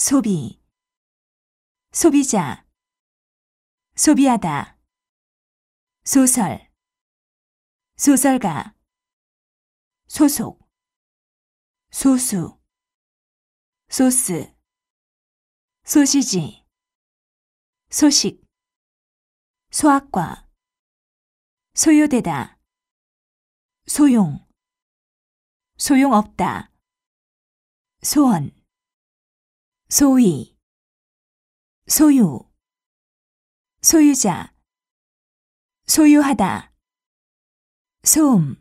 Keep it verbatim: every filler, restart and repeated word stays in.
소비, 소비자, 소비하다, 소설, 소설가, 소속, 소수, 소스, 소시지, 소식, 소아과, 소요되다, 소용, 소용없다, 소원, 소위, 소유, 소유자, 소유하다, 소음,